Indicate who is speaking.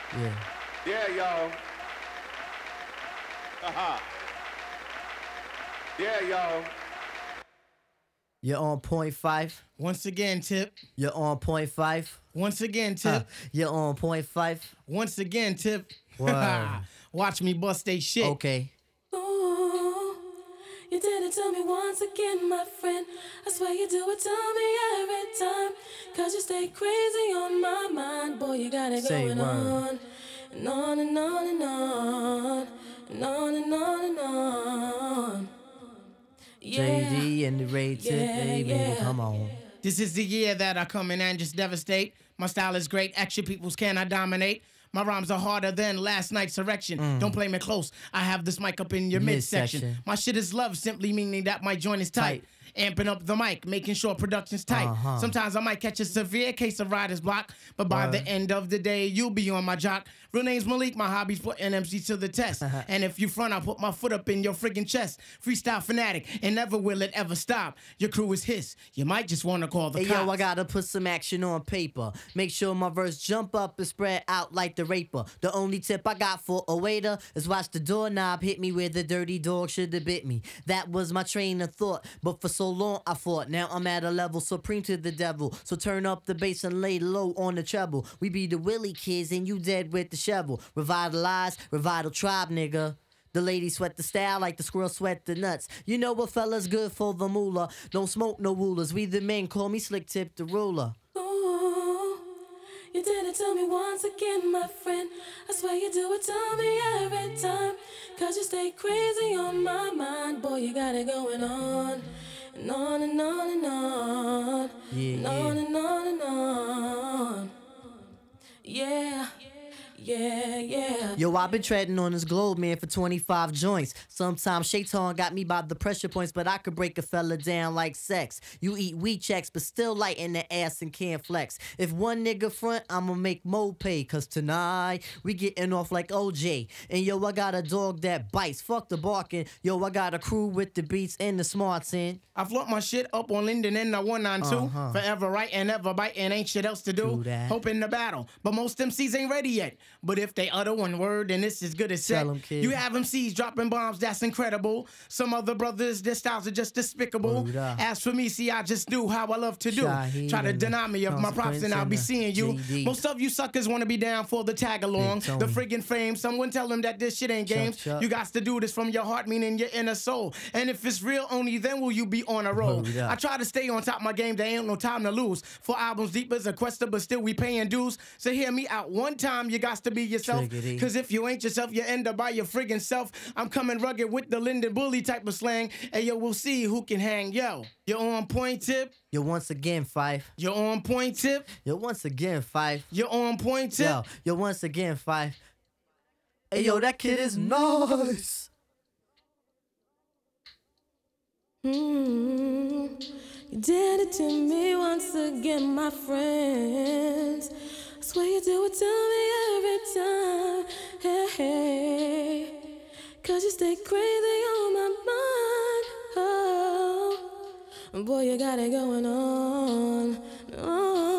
Speaker 1: Yeah.
Speaker 2: Yeah, y'all. Haha. Yeah, y'all.
Speaker 1: You're on point five.
Speaker 3: Once again, Tip.
Speaker 1: You're on point five.
Speaker 3: Once again, Tip.
Speaker 1: You're on point five.
Speaker 3: Once again, Tip.
Speaker 1: Word.
Speaker 3: Watch me bust they shit.
Speaker 1: Okay.
Speaker 4: Ooh, you did it to me once again, my friend. I swear you do it to me every time. Cause you stay crazy on my mind. Boy, you got it
Speaker 1: Say
Speaker 4: going
Speaker 1: word.
Speaker 4: on. And on and on and on. And on and on and on. Yeah.
Speaker 1: JD and the Raid Tip,
Speaker 4: Yeah,
Speaker 1: baby.
Speaker 4: yeah.
Speaker 1: Come on.
Speaker 3: This is the year that I come in and just devastate. My style is great, action peoples cannot dominate. My rhymes are harder than last night's erection. Don't play me close, I have this mic up in your midsection.
Speaker 1: Midsection.
Speaker 3: My shit is love, simply meaning that my joint is tight. Amping up the mic, making sure production's tight.
Speaker 1: Uh-huh.
Speaker 3: Sometimes I might catch a severe case of writer's block, but by the end of the day, you'll be on my jock. Real name's Malik, my hobby's putting MCs to the test. And if you front, I'll put my foot up in your friggin' chest. Freestyle fanatic, and never will it ever stop. Your crew is his, you might just wanna call the
Speaker 1: Hey
Speaker 3: cops.
Speaker 1: yo, I gotta put some action on paper. Make sure my verse jump up and spread out like the raper. The only tip I got for a waiter is watch the doorknob hit me where the dirty dog should have bit me. That was my train of thought, but for so long I fought. Now I'm at a level supreme to the devil. So turn up the bass and lay low on the treble. We be the Willie kids and you dead with the shovel. Revitalize, revital tribe, nigga. The ladies sweat the style like the squirrel sweat the nuts. You know what fella's good for the moolah. Don't smoke no rulers. We the men call me Slick Tip the ruler.
Speaker 4: Ooh, you did it to me once again, my friend. I swear you do it to me every time. Cause you stay crazy on my mind. Boy, you got it going on. And on and on and on.
Speaker 1: Yeah,
Speaker 4: and
Speaker 1: yeah.
Speaker 4: on and on and on. Yeah. Yeah, yeah.
Speaker 1: Yo, I've been treading on this globe, man, for 25 joints. Sometimes Shaitan got me by the pressure points, but I could break a fella down like sex. You eat weed checks, but still light in the ass and can't flex. If one nigga front, I'ma make Mo pay, cause tonight we getting off like OJ. And yo, I got a dog that bites, fuck the barking. Yo, I got a crew with the beats and the smarts in.
Speaker 3: I float my shit up on Linden and the 192.
Speaker 1: Uh-huh.
Speaker 3: Forever right and ever biting, ain't shit else to do.
Speaker 1: True that.
Speaker 3: Hoping to battle, but most MCs ain't ready yet. But if they utter one word, then it's as good as set.
Speaker 1: Tell 'em, kid.
Speaker 3: You have MCs dropping bombs, that's incredible. Some other brothers, their styles are just despicable.
Speaker 1: Word up.
Speaker 3: As for me, see, I just do how I love to do.
Speaker 1: Shaheed
Speaker 3: Try to
Speaker 1: and
Speaker 3: deny me of my props, and I'll be
Speaker 1: Consequence
Speaker 3: seeing you.
Speaker 1: and JD.
Speaker 3: Most of you suckers wanna be down for the tag along,
Speaker 1: Big Tony.
Speaker 3: the friggin' fame. Someone tell them that this shit ain't
Speaker 1: Chuck,
Speaker 3: games.
Speaker 1: Chuck.
Speaker 3: You got to do this from your heart, meaning your inner soul. And if it's real, only then will you be on a roll.
Speaker 1: Word up.
Speaker 3: I try to stay on top of my game, there ain't no time to lose. 4 albums deep as a quester, but still we paying dues. So hear me out one time, you got to be yourself.
Speaker 1: Triggity.
Speaker 3: Cause if you ain't yourself, you end up by your friggin' self. I'm coming rugged with the Linden Bully type of slang. And yo, we'll see who can hang. Yo, you're on point, Tip.
Speaker 1: Yo, once again, Fife.
Speaker 3: You're on point, Tip.
Speaker 1: Yo, once again, Fife.
Speaker 3: You're on point, Tip.
Speaker 1: Yo, once again, Fife. Hey, yo, that kid is nice.
Speaker 4: You did it to me once again, my friends. I swear you do it to me every time. Hey, hey. Cause you stay crazy on my mind. Oh, boy, you got it going on.